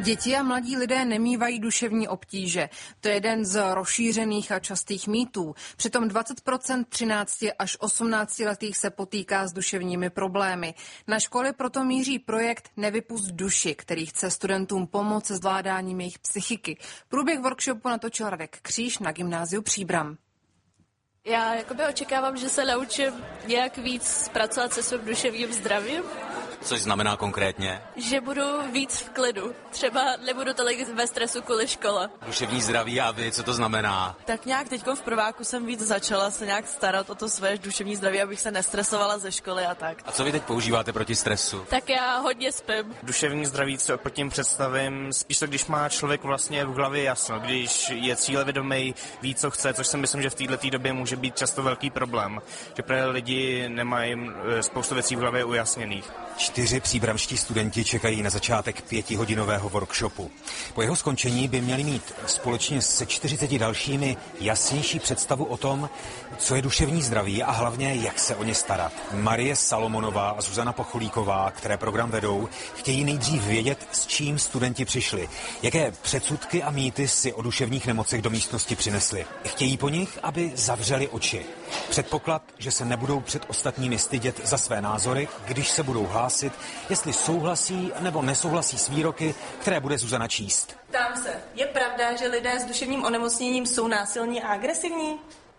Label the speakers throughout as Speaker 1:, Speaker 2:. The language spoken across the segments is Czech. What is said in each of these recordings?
Speaker 1: Děti a mladí lidé nemívají duševní obtíže. To je jeden z rozšířených a častých mýtů. Přitom 20% 13 až 18 letých se potýká s duševními problémy. Na školy proto míří projekt Nevypusť duši, který chce studentům pomoct se zvládáním jejich psychiky. Průběh workshopu natočil Radek Kříž na gymnáziu Příbram.
Speaker 2: Já očekávám, že se naučím nějak víc pracovat se svým duševním zdravím.
Speaker 3: Což znamená konkrétně?
Speaker 2: Že budu víc v klidu. Třeba nebudu tolik ve stresu kvůli škole.
Speaker 3: Duševní zdraví a vy, co to znamená?
Speaker 4: Tak nějak teďko v prváku jsem víc začala se nějak starat o to své duševní zdraví, abych se nestresovala ze školy a tak.
Speaker 3: A co vy teď používáte proti stresu?
Speaker 2: Tak já hodně spím.
Speaker 5: Duševní zdraví, co pod tím představím, spíš to, když má člověk vlastně v hlavě jasno, když je cílevědomý, ví, co chce, což si myslím, že v této době může být často velký problém, že právě lidi nemají spoustu věcí v hlavě ujasněných.
Speaker 6: 4 příbramští studenti čekají na začátek 5hodinového workshopu. Po jeho skončení by měli mít společně se 40 dalšími jasnější představu o tom, co je duševní zdraví a hlavně, jak se o ně starat. Marie Salomonová a Zuzana Pocholíková, které program vedou, chtějí nejdřív vědět, s čím studenti přišli, jaké předsudky a mýty si o duševních nemocech do místnosti přinesli. Chtějí po nich, aby zavřeli oči. Předpoklad, že se nebudou před ostatními stydět za své názory, když se budou hlásit, jestli souhlasí nebo nesouhlasí s výroky, které bude Zuzana číst.
Speaker 7: Ptám se, je pravda, že lidé s duševním onemocněním jsou násilní a agresivní?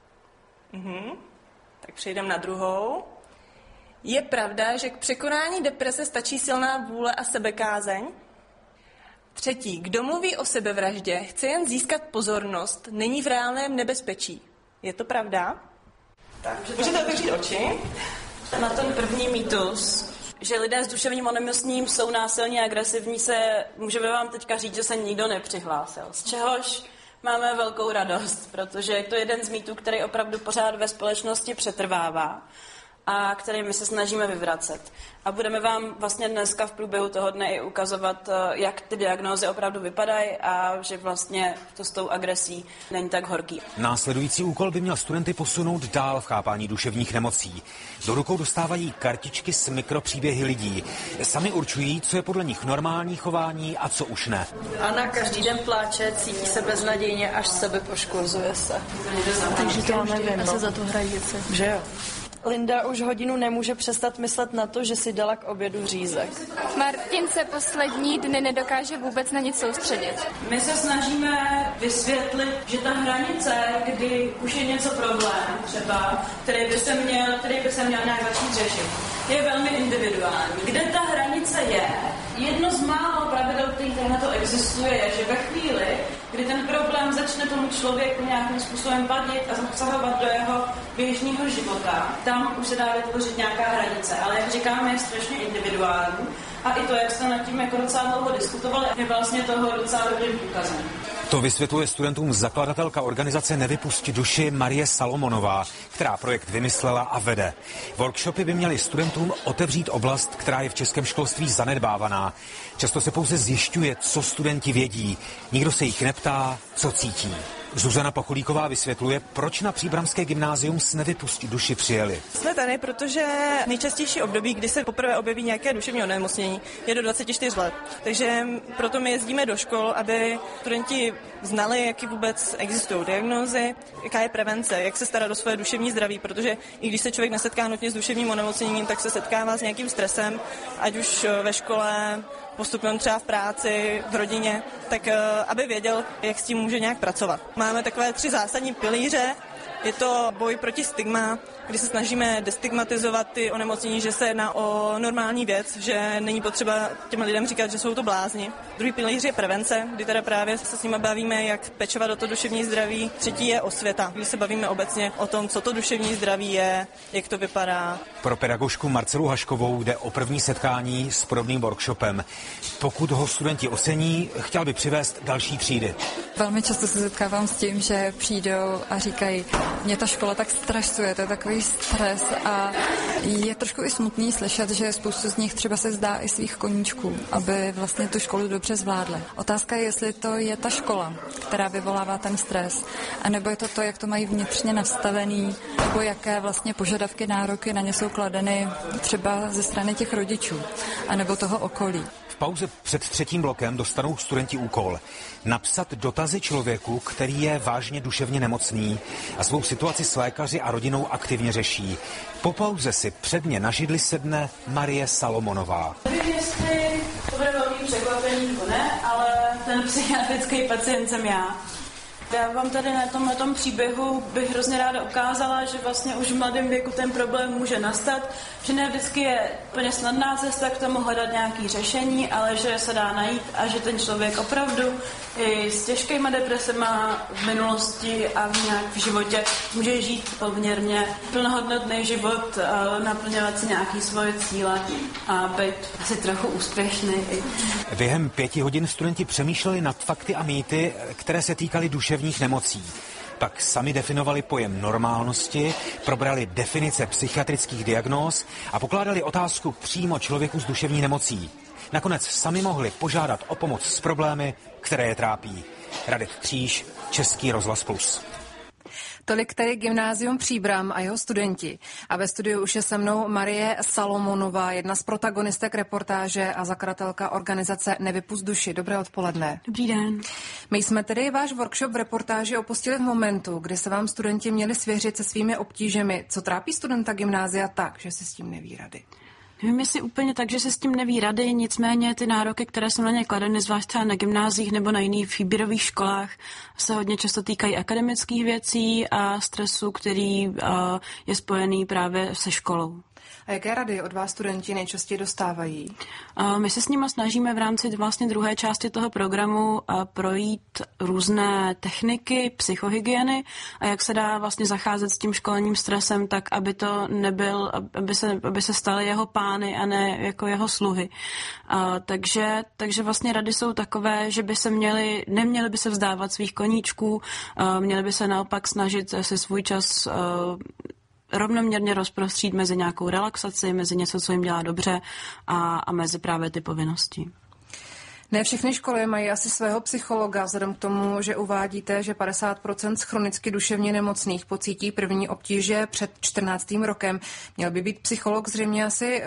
Speaker 7: Tak přejdeme na druhou. Je pravda, že k překonání deprese stačí silná vůle a sebekázeň? Třetí, kdo mluví o sebevraždě, chce jen získat pozornost, není v reálném nebezpečí. Je to pravda? Tak, můžete otevřít oči.
Speaker 4: Na ten první mýtus, že lidé s duševním onemocněním jsou násilní a agresivní, se můžeme vám teďka říct, že se nikdo nepřihlásil. Z čehož máme velkou radost, protože je to jeden z mýtů, který opravdu pořád ve společnosti přetrvává a který my se snažíme vyvracet. A budeme vám vlastně dneska v průběhu toho dne i ukazovat, jak ty diagnózy opravdu vypadají a že vlastně to s tou agresí není tak horký.
Speaker 6: Následující úkol by měl studenty posunout dál v chápání duševních nemocí. Do rukou dostávají kartičky s mikropříběhy lidí. Sami určují, co je podle nich normální chování a co už ne.
Speaker 8: Anna každý den pláče, cítí se beznadějně, až sebe poškozuje se.
Speaker 4: Takže to nevím,
Speaker 2: asi za to hranici.
Speaker 4: Že jo?
Speaker 8: Linda už hodinu nemůže přestat myslet na to, že si dala k obědu řízek.
Speaker 9: Martin se poslední dny nedokáže vůbec na nic soustředit.
Speaker 10: My se snažíme vysvětlit, že ta hranice, kdy už je něco problém třeba, který by se měl nějak začít řešit, je velmi individuální. Kde ta hranice je, jedno z málo pravidel, který na to existuje, je, že ve chvíli, kdy ten problém začne tomu člověku nějakým způsobem vadit a zasahovat do jeho běžného života, tam už se dá vytvořit nějaká hranice. Ale jak říkáme, je strašně individuální a i to, jak jste nad tím jako docela dlouho diskutovali, je vlastně toho docela dobrým důkazem.
Speaker 6: To vysvětluje studentům zakladatelka organizace Nevypusť duši Marie Salomonová, která projekt vymyslela a vede. Workshopy by měly studentům otevřít oblast, která je v českém školství zanedbávaná. Často se pouze zjišťuje, co studenti vědí. Nikdo se jich neptá, co cítí. Zuzana Pocholíková vysvětluje, proč na příbramské gymnázium s Nevypusť duši přijeli.
Speaker 7: Jsme tady, protože nejčastější období, kdy se poprvé objeví nějaké duševní onemocnění, je do 24 let. Takže proto my jezdíme do škol, aby studenti znali, jaký vůbec existují diagnózy, jaká je prevence, jak se starat o své duševní zdraví, protože i když se člověk nesetká nutně s duševním onemocněním, tak se setkává s nějakým stresem, ať už ve škole, postupem třeba v práci, v rodině, tak aby věděl, jak s tím může nějak pracovat. Máme takové 3 zásadní pilíře. Je to boj proti stigma, kdy se snažíme destigmatizovat ty onemocnění, že se jedná o normální věc, že není potřeba těm lidem říkat, že jsou to blázni. Druhý pilíř je prevence, kdy teda právě se s nimi bavíme, jak pečovat o to duševní zdraví. Třetí je osvěta, kdy se bavíme obecně o tom, co to duševní zdraví je, jak to vypadá.
Speaker 6: Pro pedagožku Marcelu Haškovou jde o první setkání s podobným workshopem. Pokud ho studenti ocení, chtěl by přivést další třídy.
Speaker 11: Velmi často se setkávám s tím, že přijdou a říkají, mě ta škola tak stresuje, to je takový stres a je trošku i smutný slyšet, že spoustu z nich třeba se vzdá i svých koníčků, aby vlastně tu školu dobře zvládli. Otázka je, jestli to je ta škola, která vyvolává ten stres, anebo je to, jak to mají vnitřně nastavený, nebo jaké vlastně požadavky, nároky na ně jsou kladeny třeba ze strany těch rodičů, anebo toho okolí.
Speaker 6: V V pauze před třetím blokem dostanou studenti úkol napsat dotazy člověku, který je vážně duševně nemocný a svou situaci s lékaři a rodinou aktivně řeší. Po pauze si předně na židli sedne Marie Salomonová.
Speaker 10: Nevím, jestli to bude velký překvapení nebo ne, ale ten psychiatrický pacient jsem já. Já vám tady na tomhletom příběhu bych hrozně ráda ukázala, že vlastně už v mladém věku ten problém může nastat, že ne vždycky je úplně snadná cesta k tomu hledat nějaké řešení, ale že se dá najít a že ten člověk opravdu i s těžkýma depresema v minulosti a nějak v životě může žít poměrně plnohodnotný život, naplňovat si nějaké svoje cíle a být asi trochu úspěšný.
Speaker 6: Během 5 hodin studenti přemýšleli nad fakty a mýty, které se týkaly duševních nemocí. Pak sami definovali pojem normálnosti, probrali definice psychiatrických diagnóz a pokládali otázku přímo člověku s duševní nemocí. Nakonec sami mohli požádat o pomoc s problémy, které je trápí. Radek Kříž, Český rozhlas Plus.
Speaker 1: Tolik tedy Gymnázium Příbram a jeho studenti. A ve studiu už je se mnou Marie Salomonová, jedna z protagonistek reportáže a zakladatelka organizace Nevypusť duši. Dobré odpoledne.
Speaker 12: Dobrý den.
Speaker 1: My jsme tedy váš workshop v reportáži opustili v momentu, kdy se vám studenti měli svěřit se svými obtížemi. Co trápí studenta gymnázia tak, že si s tím neví rady?
Speaker 12: Nevím, jestli úplně tak, že se s tím neví rady, nicméně ty nároky, které jsou na ně kladeny, zvlášť třeba na gymnáziích nebo na jiných výběrových školách, se hodně často týkají akademických věcí a stresu, který je spojený právě se školou.
Speaker 1: A jaké rady od vás studenti nejčastěji dostávají?
Speaker 12: My se s nimi snažíme v rámci vlastně druhé části toho programu projít různé techniky psychohygieny a jak se dá vlastně zacházet s tím školním stresem tak, aby to nebyl, aby se staly jeho pány a ne jako jeho sluhy. Takže vlastně rady jsou takové, že by se neměli by se vzdávat svých koníčků, měli by se naopak snažit si svůj čas rovnoměrně rozprostřít mezi nějakou relaxaci, mezi něco, co jim dělá dobře a mezi právě ty povinnosti.
Speaker 1: Ne všechny školy mají asi svého psychologa, vzhledem k tomu, že uvádíte, že 50% z chronicky duševně nemocných pocítí první obtíže před 14. rokem. Měl by být psycholog zřejmě asi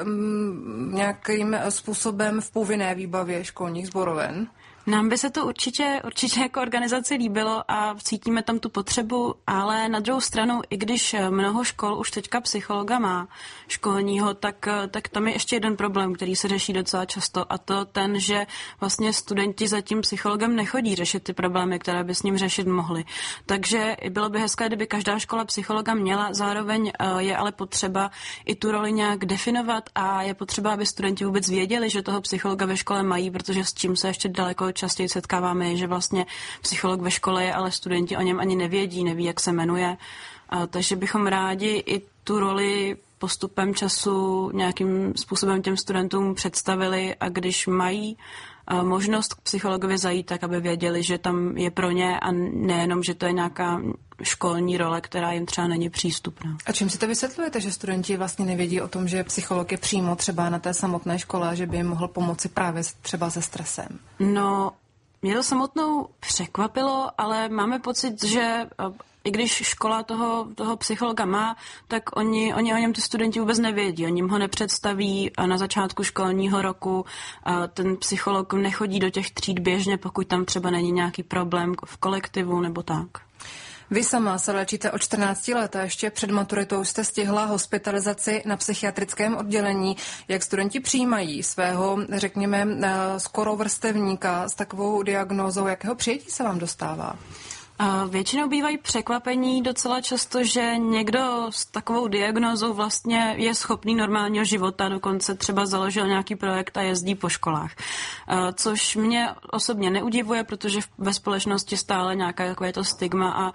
Speaker 1: nějakým způsobem v povinné výbavě školních sboroven?
Speaker 12: Nám by se to určitě jako organizaci líbilo a cítíme tam tu potřebu, ale na druhou stranu, i když mnoho škol už teďka psychologa má školního, tak tam je ještě jeden problém, který se řeší docela často, a to ten, že vlastně studenti za tím psychologem nechodí řešit ty problémy, které by s ním řešit mohli. Takže bylo by hezké, kdyby každá škola psychologa měla, zároveň je ale potřeba i tu roli nějak definovat a je potřeba, aby studenti vůbec věděli, že toho psychologa ve škole mají, protože s čím se ještě daleko častěji setkáváme, že vlastně psycholog ve škole je, ale studenti o něm ani neví, jak se jmenuje. Takže bychom rádi i tu roli postupem času nějakým způsobem těm studentům představili a když mají možnost k psychologovi zajít, tak aby věděli, že tam je pro ně a nejenom, že to je nějaká školní role, která jim třeba není přístupná. A čím si to vysvětlujete, že studenti vlastně nevědí o tom, že psycholog je přímo třeba na té samotné škole, že by jim mohl pomoci právě třeba se stresem? No, mě to samotnou překvapilo, ale máme pocit, že i když škola toho psychologa má, tak oni o něm ty studenti vůbec nevědí. Oni ho nepředstaví na začátku školního roku. Ten psycholog nechodí do těch tříd běžně, pokud tam třeba není nějaký problém v kolektivu nebo tak. Vy sama se léčíte od 14 let a ještě před maturitou jste stihla hospitalizaci na psychiatrickém oddělení. Jak studenti přijímají svého, řekněme, skoro vrstevníka s takovou diagnózou? Jakého přijetí se vám dostává? Většinou bývají překvapení docela často, že někdo s takovou diagnózou vlastně je schopný normálního života, dokonce třeba založil nějaký projekt a jezdí po školách. Což mě osobně neudivuje, protože ve společnosti stále nějaké takové to stigma a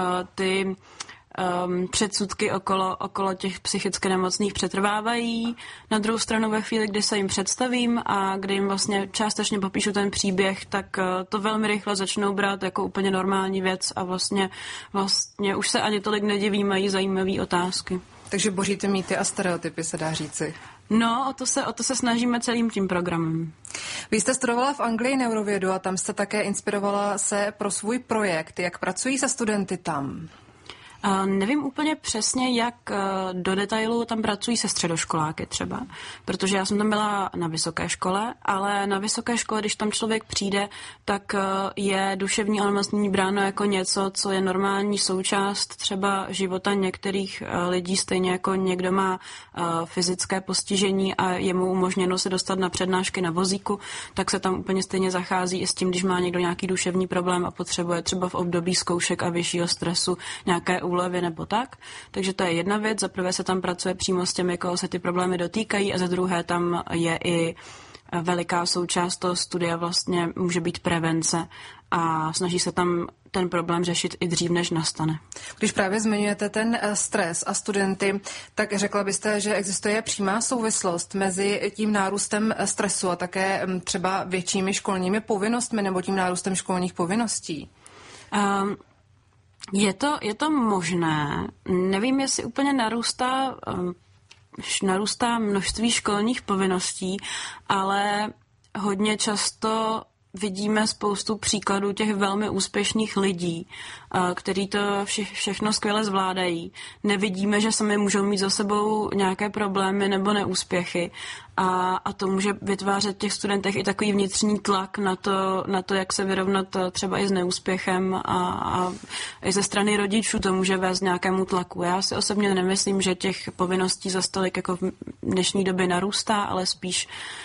Speaker 12: ty předsudky okolo těch psychicky nemocných přetrvávají. Na druhou stranu ve chvíli, kdy se jim představím a kdy jim vlastně částečně popíšu ten příběh, tak to velmi rychle začnou brát jako úplně normální věc a vlastně už se ani tolik nediví, mají zajímavé otázky. Takže boříte mýty a stereotypy, se dá říci. No, o to se snažíme celým tím programem. Vy jste studovala v Anglii neurovědu a tam jste také inspirovala se pro svůj projekt. Jak pracují se studenty tam? Nevím úplně přesně, jak do detailu tam pracují se středoškoláky třeba, protože já jsem tam byla na vysoké škole, ale na vysoké škole, když tam člověk přijde, tak je duševní onemocnění bráno jako něco, co je normální součást třeba života některých lidí, stejně jako někdo má fyzické postižení a je mu umožněno se dostat na přednášky na vozíku, tak se tam úplně stejně zachází i s tím, když má někdo nějaký duševní problém a potřebuje třeba v období zkoušek a vyššího stresu nějaké úlevy nebo tak. Takže to je jedna věc. Za prvé se tam pracuje přímo s těmi, koho se ty problémy dotýkají, a za druhé tam je i veliká součást toho studia vlastně může být prevence a snaží se tam ten problém řešit i dřív, než nastane.
Speaker 1: Když právě zmiňujete ten stres a studenty, tak řekla byste, že existuje přímá souvislost mezi tím nárůstem stresu a také třeba většími školními povinnostmi nebo tím nárůstem školních povinností?
Speaker 12: Je to možné. Nevím, jestli úplně narůstá množství školních povinností, ale hodně často vidíme spoustu příkladů těch velmi úspěšných lidí, kteří to všechno skvěle zvládají. Nevidíme, že sami můžou mít za sebou nějaké problémy nebo neúspěchy a to může vytvářet v těch studentech i takový vnitřní tlak na to, jak se vyrovnat třeba i s neúspěchem a i ze strany rodičů to může vést nějakému tlaku. Já si osobně nemyslím, že těch povinností za stolik jako v dnešní době narůstá, ale spíš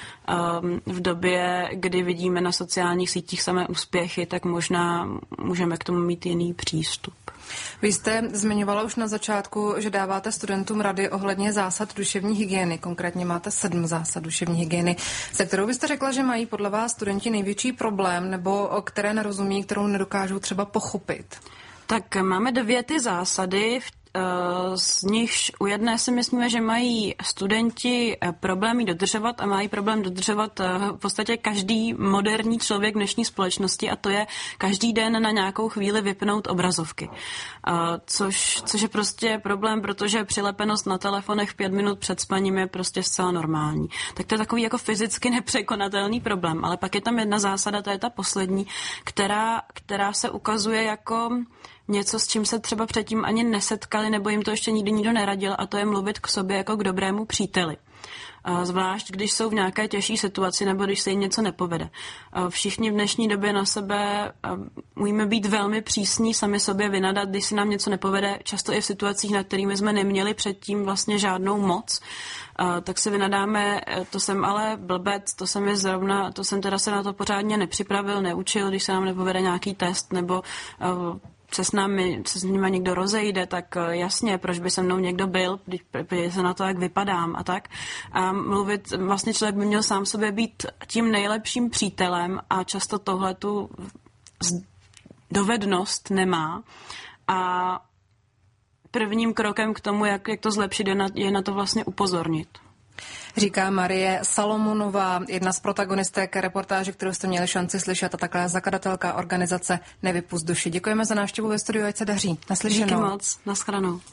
Speaker 12: v době, kdy vidíme na sociálních sítích samé úspěchy, tak možná můžeme k tomu mít jiný přístup.
Speaker 1: Vy jste zmiňovala už na začátku, že dáváte studentům rady ohledně zásad duševní hygieny. Konkrétně máte 7 zásad duševní hygieny, se kterou byste řekla, že mají podle vás studenti největší problém, nebo které nerozumí, kterou nedokážou třeba pochopit?
Speaker 12: Tak máme 9 zásady, z nichž u jedné si myslíme, že mají studenti problémy dodržovat a mají problém dodržovat v podstatě každý moderní člověk dnešní společnosti, a to je každý den na nějakou chvíli vypnout obrazovky. Což je prostě problém, protože přilepenost na telefonech 5 minut před spaním je prostě zcela normální. Tak to je takový jako fyzicky nepřekonatelný problém. Ale pak je tam jedna zásada, to je ta poslední, která se ukazuje jako něco, s čím se třeba předtím ani nesetkali, nebo jim to ještě nikdy nikdo neradil, a to je mluvit k sobě jako k dobrému příteli. Zvlášť, když jsou v nějaké těžší situaci nebo když se jim něco nepovede. Všichni v dnešní době na sebe umíme být velmi přísní, sami sobě vynadat, když se nám něco nepovede, často i v situacích, na kterými jsme neměli předtím vlastně žádnou moc, tak si vynadáme, to jsem ale blbec, to jsem teda se na to pořádně nepřipravil, neučil, když se nám nepovede nějaký test, nebo se s nimi někdo rozejde, tak jasně, proč by se mnou někdo byl, když se na to, jak vypadám a tak. A mluvit, vlastně člověk by měl sám sobě být tím nejlepším přítelem a často tohletu dovednost nemá. A prvním krokem k tomu, jak to zlepšit, je na to vlastně upozornit.
Speaker 1: Říká Marie Salomonová, jedna z protagonistek reportáže, kterou jste měli šanci slyšet, a takhle zakladatelka organizace Nevypusť duši. Děkujeme za návštěvu ve studiu, ať se daří. Naslyšenou.
Speaker 12: Díky moc, nashledanou.